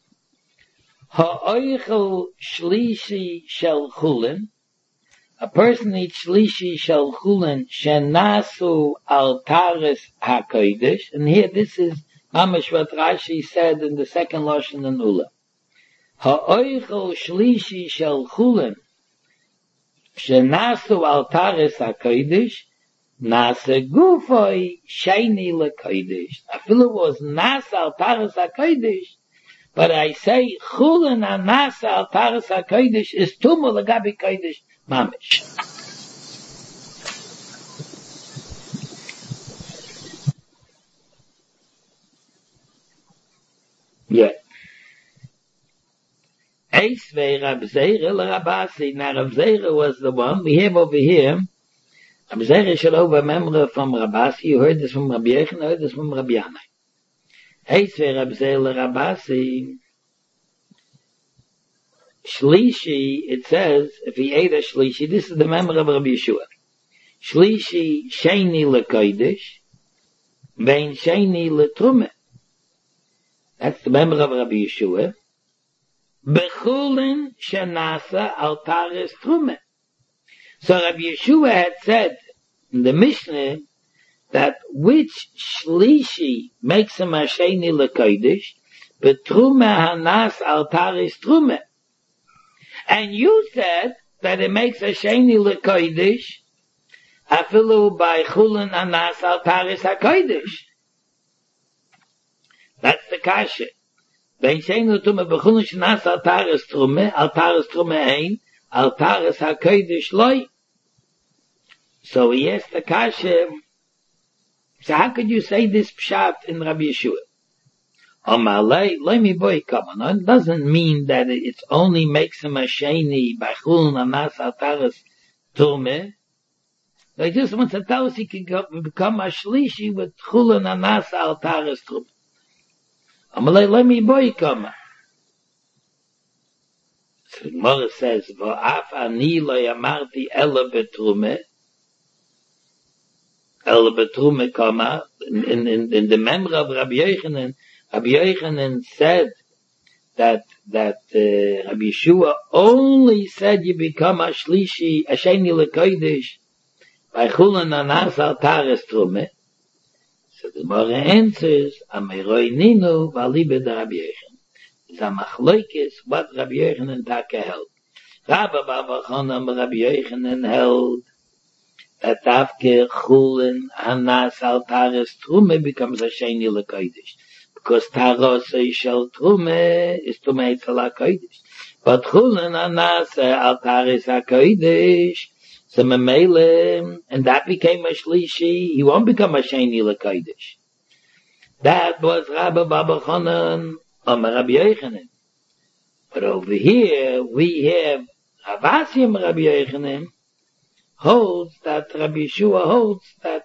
Ha'oichel shlishi shel chulin, a person eats shlishi shel chulin shenasu al taris hakodesh, and here this is mamash what Rashi said in the second lashon in Ula. Ha'oichel shlishi shel chulin shenasu al taris hakodesh nase gufoi shayni lekodesh. I feel it was nasa al taris hakodesh, but I say chulin and nasa al taris hakodesh is tumah legabi kodesh mamish. Yeah. Eisvei Rab Zeire l'Rabasi. Now Rab Zeire was the one. We have over here, Rab Zeire shall over member from Rabasi. You heard this from Rabbi Yechon, you heard this from Rabbi Yanai. Eisvei Rab Zeire l'Rabasi. Shlishi, it says, if he ate a shlishi, this is the member of Rabbi Yeshua. Shlishi sheni lekodesh, vein sheni letrumeh. That's the member of Rabbi Yeshua. Bechulin shenasa al taris trumeh. So Rabbi Yeshua had said in the Mishnah that which shlishi makes him a sheni lekodesh, but trumeh hanas al taris trumeh. And you said that it makes a sheni lekodesh afilu by chulin hanas al taris hakodesh. That's the kasha. Vein sheni letume bechulin shenas al taris trume ein, al taris hakodesh loy. So he asked the kasha, so how could you say this pshat in Rabbi Yeshua? Amalei, let me boy come on. It doesn't mean that it only makes him a sheni by chulin hanas al taris trume. They just want to tell us he can become a shlishi with chulin hanas al taris trume. Amalei, let me boy come. So the Gemara says, "V'af ani lo yamarti ela betrume." Ela betrume kama. In the memory of Rabbi Yochanan, Rabbi Yochanan said that Rabbi Yeshua only said you become a shlishi, a sheni lekodesh, by chulin hanas al taris trume. So the Gemara answers, Amiroi ninu v'alibe de Rabbi Yochanan. It's a machloikis what Rabbi Yochanan taka held. Rabbi Baba Chanam Rabbi Yochanan held that after chulin hanas al taris trume becomes a sheni lekodesh, because taros shel trume is tumei tzala kodesh, but chulin hanas al taris hakodesh, so memele, and that became a shlishi. He won't become a sheni lekodesh. That was Rabbi Baba Chanan Amar Rabbi Yochanan. But over here we have Ravasim Rabbi Yochanan holds that Rabbi Yeshua holds that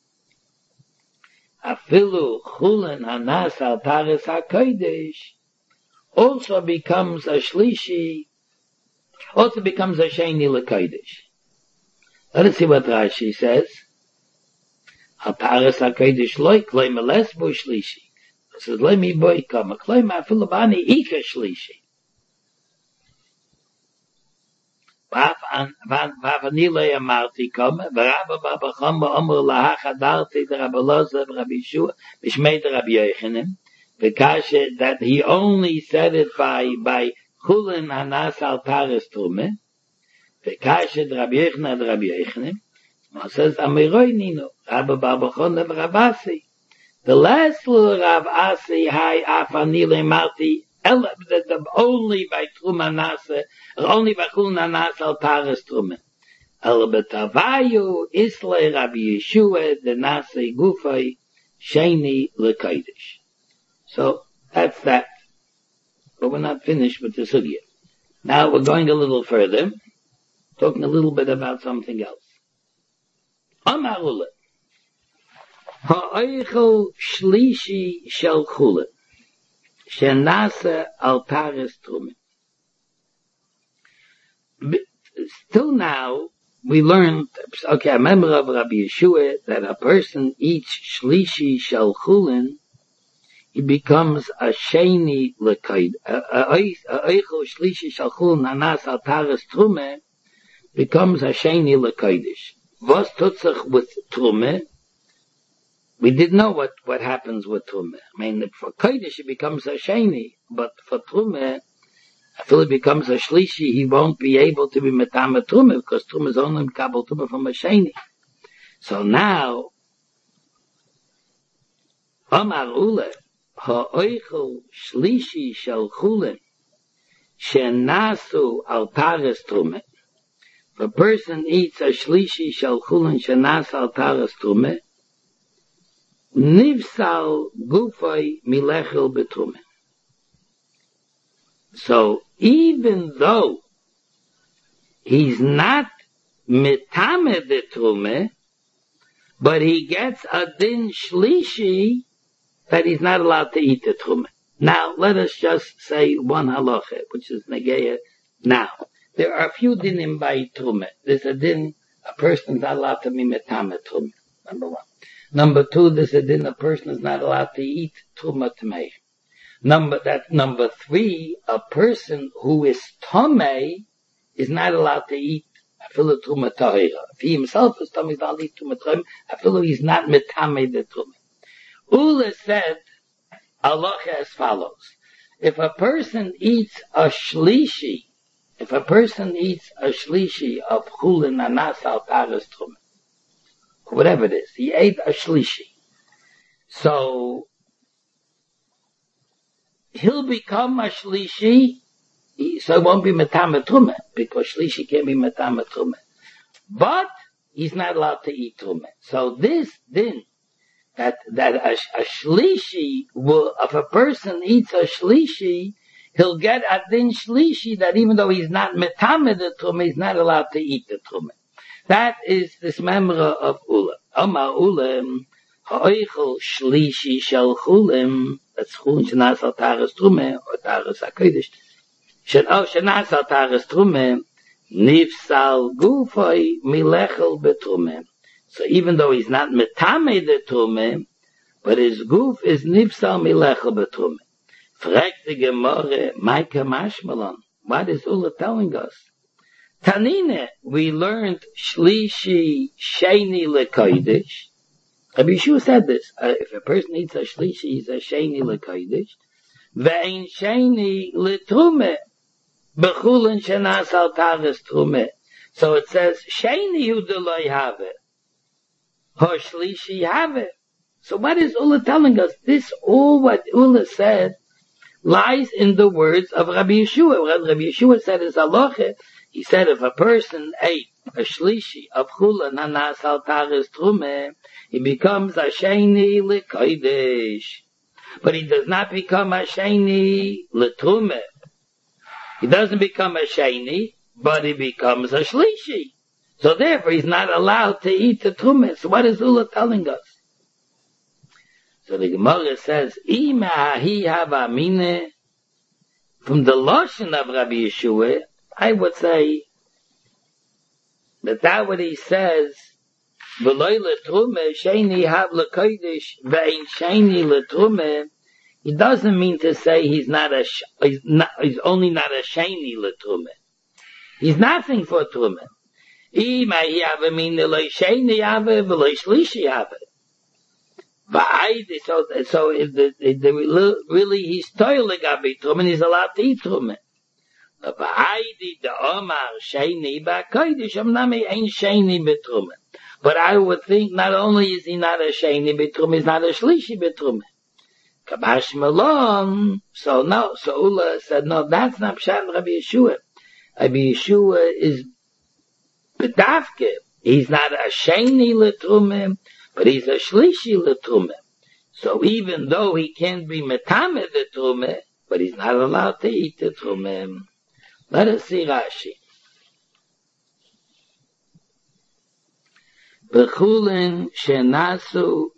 afilu chulin hanas al taris hakodesh also becomes a shlishi, also becomes a sheni lekodesh. Let's see what Rashi says. Al taris hakodesh loy klei meles bo shlishi. It says let me boy come klei ma afilu bani ika shlishi. Vavanile amarti come, Rabbi Baba Chama Amr Lahachadarti the Rabbi Loza Rabbi Yeshua Bishmei the Rabbi Yochanan, because that he only said it by chulin hanas al taris trume. Because the Rabbi Yochanan the Rabbi Yochanan, it says Amiroi ninu Rabbi Baba Chama Rabasi. The last little Rav Asi Hai Afanile Marti. Only by Truma Nasa, only by Chulin Nasa al Taris Truma. El betavayu Isle Rabbi Yeshua the Nasa Gufay Sheni lekodesh. So that's that. But we're not finished with the sugya. Now we're going a little further, talking a little bit about something else. Amar Ula, ha'oichel shlishi shel chulin, shenase al tares trumin. Till now, we learned, okay, a member of Rabbi Yeshua, that a person eats shlishi shel chulin, he becomes a sheni lekaid. Eichel shlishi shel chulin nanas al tares trume becomes a sheni lekaidish. Was tut sich with trume? We didn't know what happens with trume. I mean, for kaidish it becomes a sheni, but for trume, until it becomes a shlishi, he won't be able to be metame trume because trume is only kabel trume from a sheni. So now, Amar Ule, ha'oichel shlishi shel chulin shenasu al tares trume. If a person eats a shlishi shel chulin shenas al tares trume, nivsal gufay milechel betrume. So even though he's not mitame de trume, but he gets a din shlishi that he's not allowed to eat the trume. Now let us just say one halacha, which is negeya. Now there are a few dinim by trume. There's a din a person is not allowed to be mitame trume. Number one. Number two, there's a din a person is not allowed to eat truma tamei. Number three, a person who is tomei is not allowed to eat afilu truma tahira. If he himself is tomei, he's not allowed to eat truma tahira. Afilu he's not mitame the truma. Ula said, Allah as follows: if a person eats a shlishi of chulin nanas al tares truma, whatever it is, he ate a shlishi, so he'll become a shlishi, so it won't be metame trume, because shlishi can't be metame trume. But he's not allowed to eat trume. So this din, that a shlishi will, if a person eats a shlishi, he'll get a din shlishi that even though he's not metame the trume, he's not allowed to eat the trume. That is this memra of Ula. Amar Ula, ha'oichel shlishi shel chulin, that's chulin shenas al tares trume, or tares hakodesh, shenas al tares trume, nifsal gufay milechel betrume. So even though he's not metame the trume, but his guf is nifsal milechel betrume. Fragt the Gemara, Maika Mashmalon, what is Ula telling us? Tanine, we learned shlishi sheni lekaidish. Rabbi Yeshua said this. If a person eats a shlishi, he's a sheni lekaidish. Ve'ein sheni letrume bechulin shenas al tares trume. So it says sheni hu deloi have ho shlishi have. So what is Ula telling us? This all what Ula said lies in the words of Rabbi Yeshua. What Rabbi Yeshua said is halacha. He said if a person ate a shlishi of chulin nanas al tares trume, he becomes a sheni lekaidish. But he does not become a sheni letrume. He doesn't become a sheni, but he becomes a shlishi. So therefore he's not allowed to eat the trume. So what is Ula telling us? So the Gemara says, Ima hi hava mine, from the lashon of Rabbi Yeshua, I would say that what he says, v'loy letrume, sheni hav lekaidish, ve'ein sheni letrume, he doesn't mean to say he's only not a sheni letrume. He's nothing for trume. Ima hi hava mine, loy sheni hava, v'loy shlishi hava. So really he's toiling gabi trume, and he's allowed to eat trume. But I would think not only is he not a sheni betrume, he's not a shlishi betrume. Kabash Malon. So Ula said, no, that's not Pshat Rabbi Yeshua. Rabbi Yeshua is bedavke. He's not a sheni letrume, but he's a shlishi letrume. So even though he can't be metame the trume, but he's not allowed to eat the trume. Let us see Rashi. Bechulin shenasu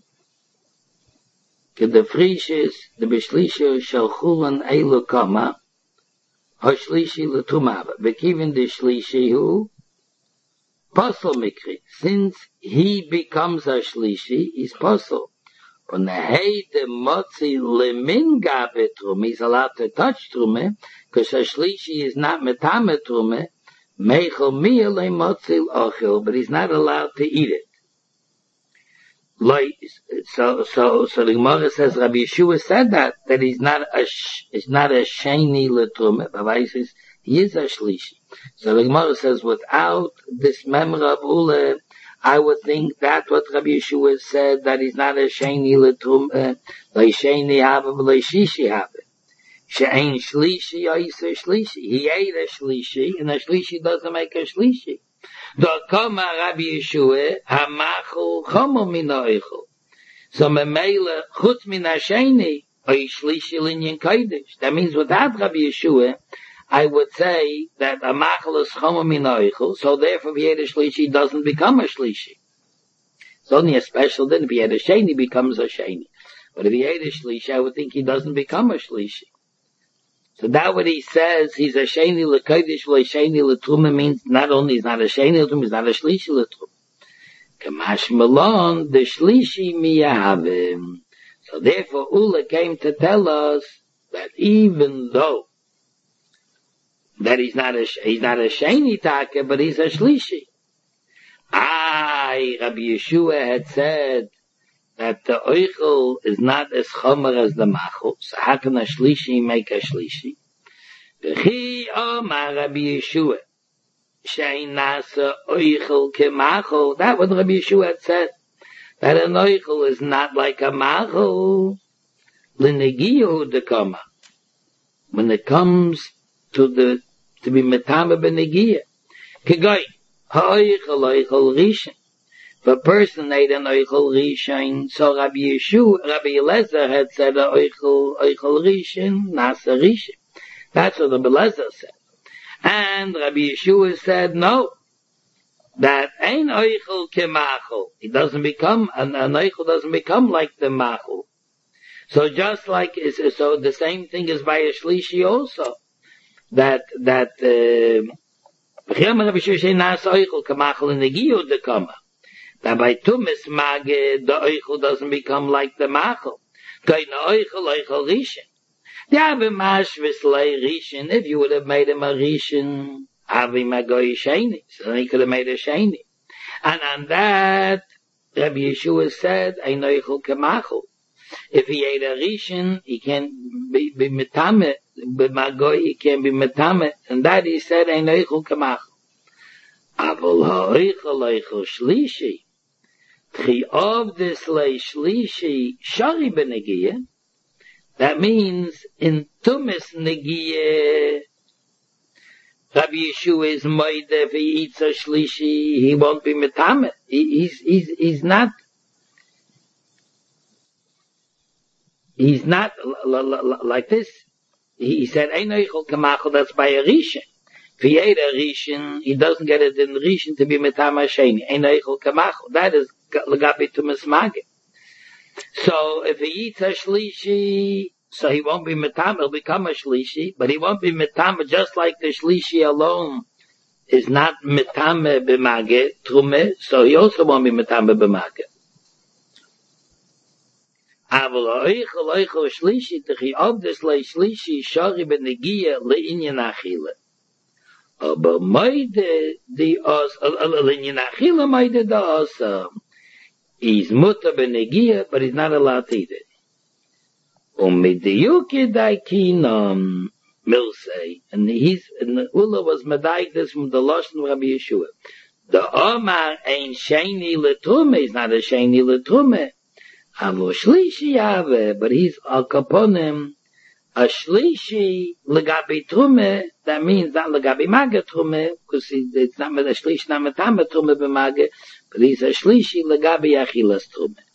kedefrishis the beshlisha shel chulin elu kama hashlishi letumava bekivin the shlishi hu posel mikri. Since he becomes a shlishi, he's posel. Und heide motzi lemin gabe trume, he's allowed to touch trume, because a shlishi is not metame trume, meichel mia le motzi ochel, but he's not allowed to eat it. Like, so the Gemara says, Rabbi Yeshua said that he's not a sheni le trume, but says he is a shlishi. So the Gemara says, without this memra of ule, I would think that what Rabbi Yeshua said, that he's not a sheni letrum, sheni have, shishi have. She'ain shlishi, oisa shlishi. He ate a shlishi, and a shlishi doesn't make a shlishi. Dokoma Rabbi Yeshua, hamachu chomo min oichel. So memele, chutz min ha-sheni, oi shlishi linyan kodesh. That means without Rabbi Yeshua, I would say that a machal is chomo min oichel, so therefore if he had a shlishi, doesn't become a shlishi. It's only a special din. If he had a sheni, he becomes a sheni. But if he had a shlishi, I would think he doesn't become a shlishi. So that what he says, he's a sheni l'kodesh, v'lo sheni l'truma, means not only he's not a sheni l'truma, he's not a shlishi l'truma. Kamash malon, the shlishi miyahavim. So therefore, Ula came to tell us that even though that he's not a sheni taka, but he's a shlishi. Rabbi Yeshua had said that the oichel is not as chomer as the machel. So how can a shlishi make a shlishi? V'chi omar Rabbi Yeshua, she'ein nasa oichel kemachel. That what Rabbi Yeshua had said, that an oichel is not like a machel. L'negiyahu dekama. When it comes to be metame b'negiya. Kegoy, ha'oichel oichel rishon. If a person ate an oichel rishon, so Rabbi Eliezer had said oichel rishon, nasa rishon. That's what Rabbi Eliezer said. And Rabbi Yeshua said no, that ain't oichel kemachel. It doesn't become, an oichel doesn't become like the machel. So just like, so the same thing is by a shlishi also. That by tumis mage, the oichel doesn't become like the machel. Oichel rishon. If you would have made him a rishon, so then he could have made a sheni. And on that, Rabbi Yeshua said, ein oichel kemachel. If he ate a rishon, he can't be metame. B'magoy, he can't be metame. And that he said, ein oichel kemachel. Avol ha'oichel oichel shlishi. Tchi of this lei shlishi shari b'negiya. That means in tumis negiya, Rabbi Yeshua is moide, if he eats a shlishi, he won't be metame. He's not like this. He said, ein oichel kemachel, that's by a rishon. If he ate a rishon, he doesn't get it in rishon to be metame sheni. Ein oichel kemachel. That is legabe tumis mage. So if he eats a shlishi, so he won't be metame, he'll become a shlishi, but he won't be metame just like the shlishi alone is not metame b'mage, trume, so he also won't be metame b'mage. Aval oichel shlishi, techi of this le shlishi, shari b'negiya le'inyan achila. Aber moide di os, le'inyan achila moide da os, he's mutter b'negiya, but he's not allowed to eat it. Umidiyuki daikinam milsei, and the Ula was medaik this from the Lashon of Rabbi Yeshua. The Omar ain't sheni letrume, he's not a sheni letrume. Avo shlishi ave, but he's al kaponim, a shlishi legabi trume, that means not legabi maga trume, because it's not a shlishi, not metame trume b'maga, but he's a shlishi legabi achilas trume.